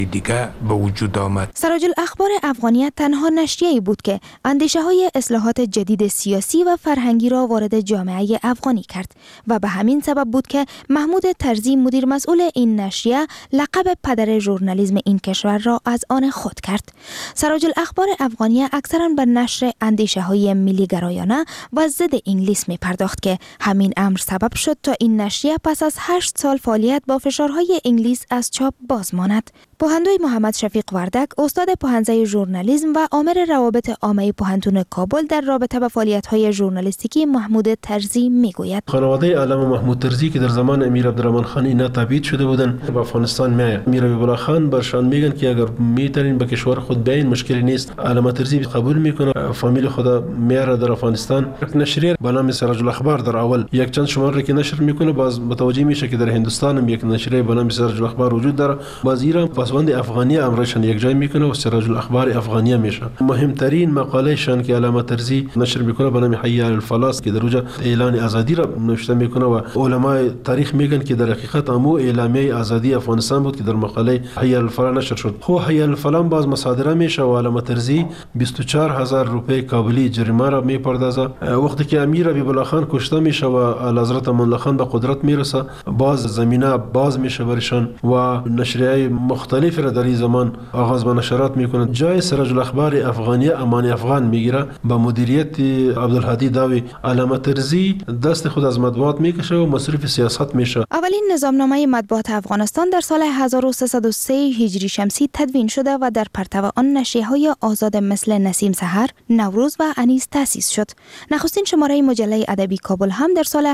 دیگه به وجود آمد. سراج الاخبار افغانیت تنها نشریه‌ای بود که اندیشه‌های اصلاحات جدید سیاسی و فرهنگی را وارد جامعه افغانی کرد و به همین سبب بود که محمود طرزی مدیر مسئول این نشریه لقب پدر ژورنالیسم این کشور را از آن خود کرد. سراج الاخبار افغانیه اکثراً به نشر اندیشه‌های ملی گرایانه و ضد انگلیس می پرداخت که همین امر سبب شد تا این نشریه پس از 8 سال فعالیت با فشارهای انگلیس از چاپ باز ماند. پوهندوی محمد شفیق وردک، استاد پوهنځی ژورنالیسم و آمر روابط عامه پوهنتون کابل در رابطه با فعالیت‌های ژورنالیستیکی محمود طرزی میگوید: خانواده علامه محمود طرزی که در زمان امیر عبدالرحمن خان اینا تبعید شده بودند به افغانستان میآید. امیر حبیب الله خان برشان میگن که اگر میتونین به کشور خود بیاین مشکلی نیست. علامه طرزی قبول میکنه، فامیل خدا میاره در افغانستان. نشریه به نام سراج الاخبار در اول یک چند شماره که نشر میکنه، باز متوجه میشه که در هندوستان هم یک نشریه به نام سراج الاخبار وجود داره. باز ایران پسوند افغانیه امرشان یک جای میکنه و سراج الاخبار افغانیه میشه. مهمترین مقاله شان که علامه طرزی نشر میکنه به نام حی علی الفلاح که در اونجا اعلان آزادی را نوشته میکنه و علمای تاریخ میگن که در حقیقت امو اعلامیه آزادی افغانستان بود که در مقاله حی علی الفلاح نشر شد. خو حی علی الفلاح باز مصادره میشه و علامه طرزی 24000 روپیه کابلی جریمه را میپردازه. وقتی که امیر حبیب الله خان کشته میشه و حضرت امان الله خان به قدرت میرسه، باز زمینه باز میشه برشان و نشریه مختلف را در این زمان آغاز به نشرات میکنه. جای سراج الاخبار افغانیه امان افغان میگیره با مدیریت عبدالهادی داوی. علامه طرزی دست خود از مطبوعات میکشه و مصرف سیاست میشه. اولین نظامنامه مطبوعات افغانستان در سال 1303 هجری شمسی تدوین شده و در پرتو آن نشریه‌های آزاد مثل نسیم سحر، نوروز و انیس تأسیس شد. نخستین شماره مجله ادبی کابل هم در سال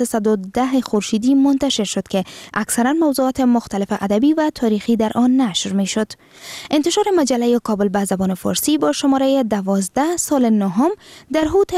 1310 خورشیدی منتشر شد که اکثرا موضوعات مختلف ادبی و تاریخی در آن نشر میشد. انتشار مجله کابل به زبان فارسی با شماره 12 سال نهم در حوت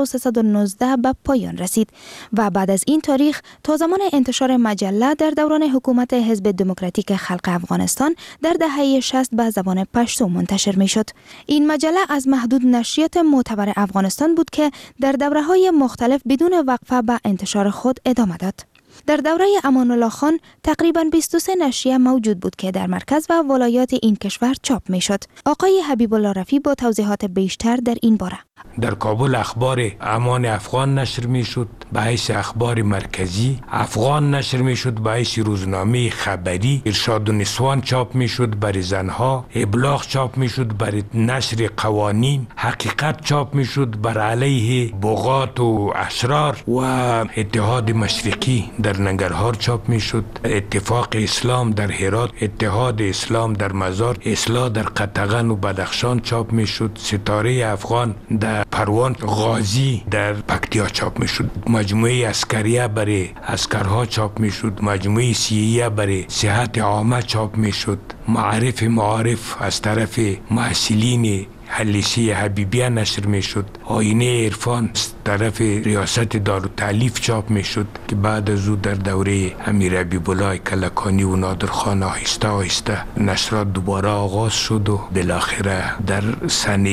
1319 به پایان رسید و بعد از این تاریخ تا زمان انتشار مجله در دوران حکومت حزب دموکراتیک خلق افغانستان در دهه 60 به زبان پشتو منتشر میشد. این مجله از محدود نشریات معتبر افغانستان بود که در دوره‌های مختلف بدون وقفه به انتشار خود ادامه داد. در دوره امان الله خان تقریباً 23 نشریه موجود بود که در مرکز و ولایات این کشور چاپ میشد. آقای حبیب الله رفیع با توضیحات بیشتر در این باره. در کابل اخبار امان افغان نشر میشد به حیث اخبار مرکزی، افغان نشر میشد به حیث روزنامه خبری، ارشاد و نسوان چاپ میشد برای زنها، ابلاغ چاپ میشد برای نشر قوانین، حقیقت چاپ میشد بر علیه بغات و اشرار و اتحاد مشرقی در ننگرهار چاپ میشد، اتفاق اسلام در هرات، اتحاد اسلام در مزار، اصلاح در قطغن و بدخشان چاپ میشد، ستاره افغان در پروان، غازی در پکتیا چاپ میشد، مجموعه عسکریه برای عسکرها چاپ میشد، مجموعه سیهیه برای صحت عامه چاپ میشد، معارف از طرف محصلین حلیسی حبیبیه نشر میشد، آینه عرفان از طرف ریاست دارالتألیف چاپ میشد که بعد از او در دوره امیر حبیب الله کلکانی و نادر خان آهسته نشرات دوباره آغاز شد و بالاخره در سنه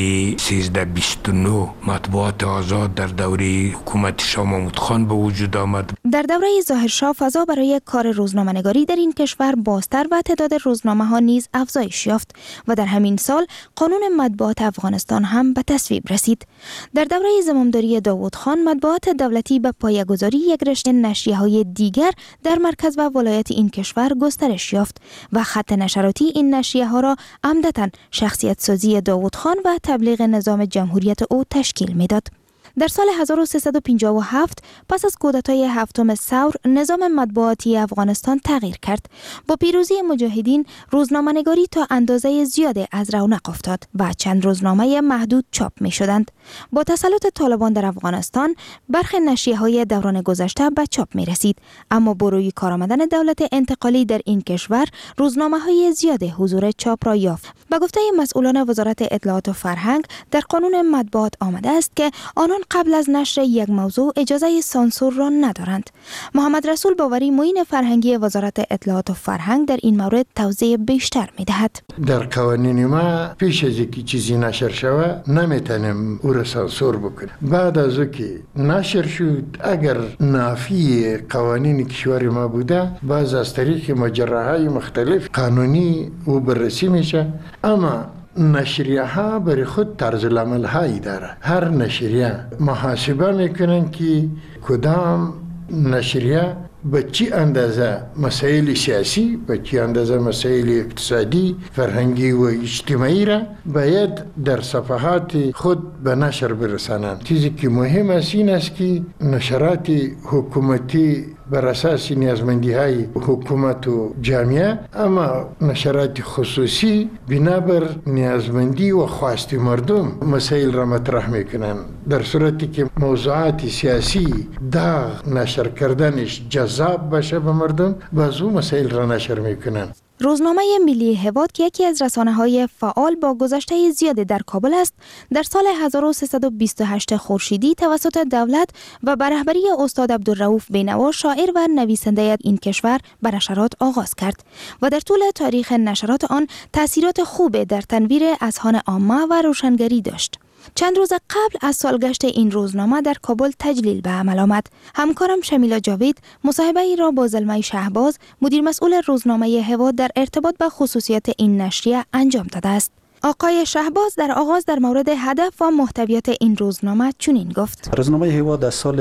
1329 مطبوعات آزاد در دوره حکومت شاه محمود خان به وجود آمد. در دوره ظاهرشاه فضا برای کار روزنامه‌نگاری در این کشور بازتر و تعداد روزنامه‌ها نیز افزایش یافت و در همین سال قانون مطبوعات افغانستان هم به تصویب رسید. در دوره زمامداری داوود خان مطبوعات دولتی به پایه‌گذاری یک رشته نشریه‌های دیگر در مرکز و ولایت این کشور گسترش یافت و خط نشراتی این نشریه‌ها را عمدتاً شخصیت سازی داوود خان و تبلیغ نظام جمهوریت او تشکیل می‌داد. در سال 1357 پس از کودتای هفتم ثور نظام مطبوعاتی افغانستان تغییر کرد. با پیروزی مجاهدین روزنامه‌نگاری تا اندازه زیادی از رونق افتاد و چند روزنامه محدود چاپ می شدند. با تسلط طالبان در افغانستان برخی نشریه‌های دوران گذشته به چاپ می رسید، اما با روی کار آمدن دولت انتقالی در این کشور روزنامه‌های زیادی حضور چاپ را یافت. به گفته مسئولان وزارت اطلاعات و فرهنگ در قانون مطبوعات آمده است که آنان قبل از نشر یک موضوع اجازه سانسور را ندارند. محمد رسول باوری معین فرهنگی وزارت اطلاعات و فرهنگ در این مورد توضیح بیشتر می‌دهد. در قوانین ما پیش از اینکه چیزی نشر شود نمیتونیم او را سانسور بکنیم. بعد از اینکه نشر شد اگر نافی قوانین کشور ما بوده باز از طریق مجراهای مختلف قانونی او بررسی میشه. اما نشریه ها برای خود طرز العمل هایی داره. هر نشریه محاسبه میکنن که کدام نشریه به چی اندازه مسائل سیاسی، به چی اندازه مسائل اقتصادی، فرهنگی و اجتماعی را باید در صفحات خود به نشر برسانند. چیزی که مهم است این است که نشرات حکومتی بر اساس نیازمندی های حکومت و جامعه، اما نشرات خصوصی بنابر نیازمندی و خواست مردم مسائل را مطرح میکنن. در صورتی که موضوعات سیاسی داغ نشر کردنش جذاب باشه به مردم، باز او مسائل را نشر میکنن. روزنامه ملی هواد که یکی از رسانه‌های فعال با گذشته زیادی در کابل است، در سال 1328 خورشیدی توسط دولت و به رهبری استاد عبدالرؤوف بینوا شاعر و نویسنده این کشور به نشرات آغاز کرد و در طول تاریخ نشرات آن تأثیرات خوب در تنویر اذهان عامه و روشنگری داشت. چند روز قبل از سالگشت این روزنامه در کابل تجلیل به عمل آمد. همکارم شمیلا جاوید مصاحبه ای را با زلمه شهباز، مدیر مسئول روزنامه هواد، در ارتباط با خصوصیات این نشریه انجام داده است. آقای شهباز در آغاز در مورد هدف و محتویات این روزنامه چنین گفت: روزنامه هواد در سال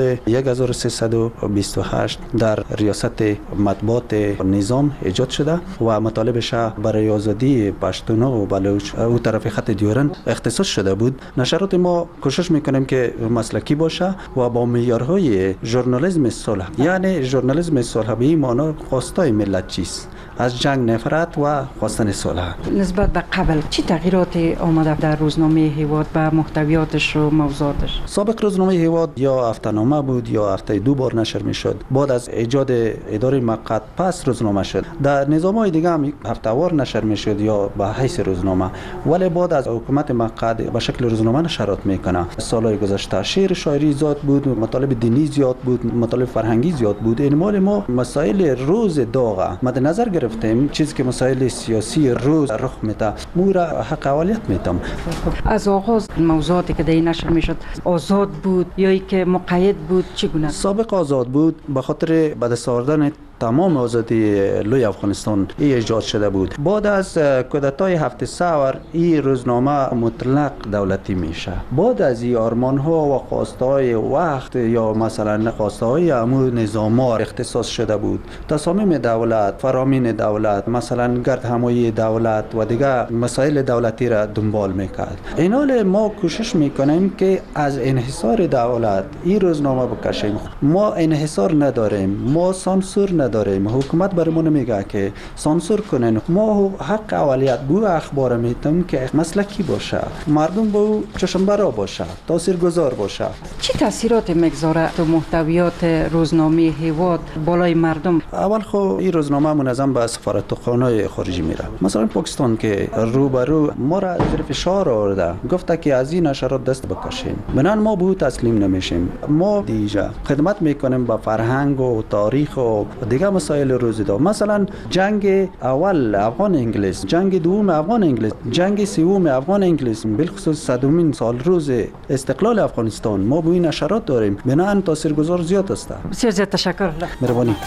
1328 در ریاست مطبوعات نظام ایجاد شده و مطالبش برای آزادی پشتونا و بلوچ او طرف خط دیورند اختصاص شده بود. نشرات ما کوشش میکنیم که مسلکی باشه و با معیارهای ژورنالیسم صلح، یعنی ژورنالیسم صلح به این معنی خواستای ملت چیست؟ از جنگ نفرت و خواستن صلح. نسبت به قبل چی تغییراتی آمده در روزنامه هواد به محتویاتش و موضوعاتش؟ سابق روزنامه هواد یا هفته‌نامه بود یا هفته 2 بار نشر میشد. بعد از ایجاد اداره مقعد پس روزنامه شد. در نظام‌های دیگه هم هفته‌وار نشر میشد یا به حیث روزنامه، ولی بعد از حکومت مقعد به شکل روزنامه نشرات میکنه. سالهای گذشته شعر شاعری زیاد بود، مطالب دینی زیاد بود، مطالب فرهنگی زیاد بود. این مال ما مسائل روز داغ مد نظر گرفتیم، چیزی که مسائل سیاسی روز رخ میده مورا حق اولیت میتم. از آغاز موضوعاتی که در نشر میشد آزاد بود یا ای که مقید بود چگونه؟ سابق آزاد بود، به خاطر به دست آوردن تمام آزادی لوی افغانستان ایجاد شده بود. بعد از کودتای 7 سپر این روزنامه مطلق دولتی میشه. بعد از این آرمان ها و خواستهای وقت یا مثلا خواستهای امور نظامات اختصاص شده بود. تصامیم دولت، فرامین دولت، مثلا گرد همایی دولت و دیگه مسائل دولتی را دنبال میکرد. این حال ما کوشش میکنیم که از انحصار دولت این روزنامه بکشیم. ما انحصار نداریم، ما سانسور نداریم. حکومت برامون میگه که سانسور کنن. ما حق اولیت بو اخبار میتم که مسلکی باشه، مردم با چشم برا باشه، تاثیرگذار باشه. چه تاثیرات میگذاره تو محتویات روزنامه هواد بالای مردم؟ اول خو این روزنامه منظم به سفارتخانه‌های خارجی میره. مثلا پاکستان که روبرو ما را زیر فشار آورده، گفته که از این نشرات دست بکشین. بنان ما به او تسلیم نمیشیم. ما دیجا خدمت میکنیم با فرهنگ و تاریخ و دیگه مسائل روزیدا. مثلا جنگ اول افغان انگلیس، جنگ دوم افغان انگلیس، جنگ سوم افغان انگلیس، بالخصوص 100مین سال روز استقلال افغانستان ما به این نشرات داریم. بنان تاثیرگذار زیاد است. بسیار زیاد تشکر. مهربانی.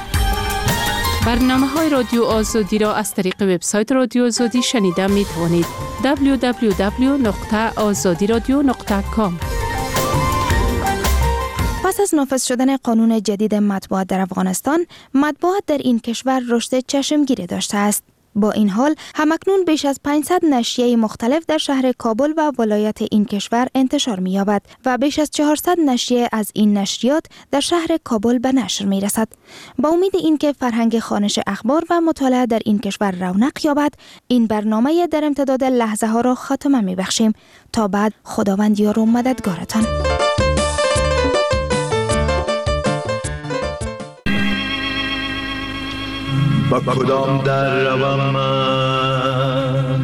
برنامه‌های رادیو آزادی را از طریق وبسایت رادیو آزادی شنیده می توانید. www.azadiradio.com. پس از نافذ شدن قانون جدید مطبوعات در افغانستان، مطبوعات در این کشور رشد چشمگیری داشته است. با این حال همکنون بیش از 500 نشریه مختلف در شهر کابل و ولایت این کشور انتشار می‌یابد و بیش از 400 نشریه از این نشریات در شهر کابل به نشر می‌رسد. با امید اینکه فرهنگ خوانش اخبار و مطالعه در این کشور رونق یابد، این برنامه در امتداد لحظه ها را خاتمه می‌بخشیم. تا بعد، خداوند یار و مددگارتان. با کدام در روم من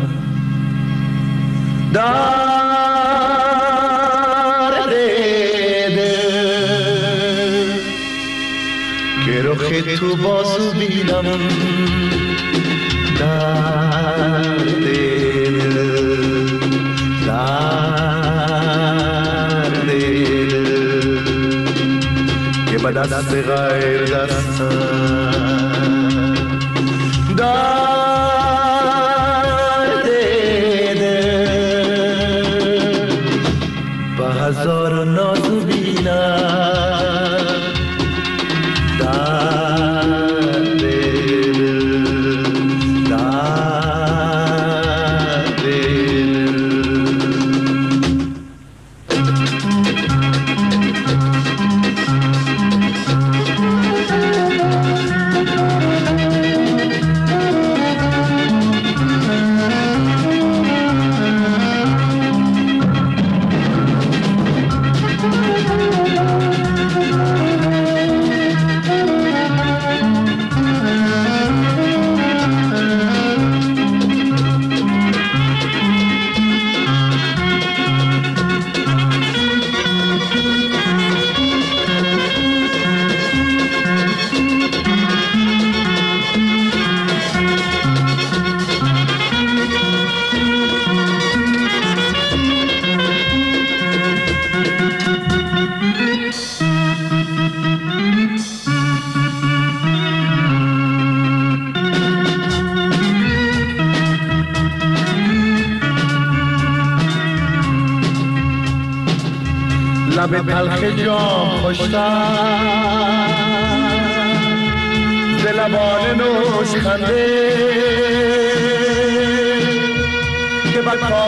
درد دل که تو بازو بینم در دل که به دست غیر دستم در دل به هزار نازو بینم در دل در دل لب تلخ جام خوشتر ز لبان نوش خنده که بر کام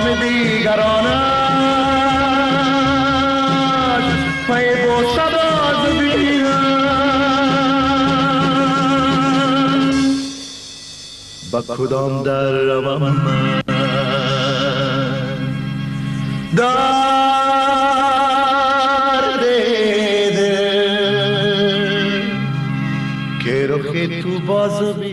دیگرانش پی بوسد از بینم با کدام در روم من تو بازو